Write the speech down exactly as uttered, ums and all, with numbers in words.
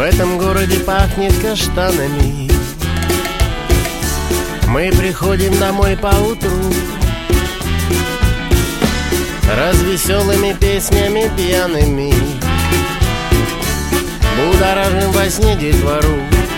этом городе пахнет каштанами. Мы приходим домой поутру, развеселыми песнями пьяными, будоражим во сне детвору.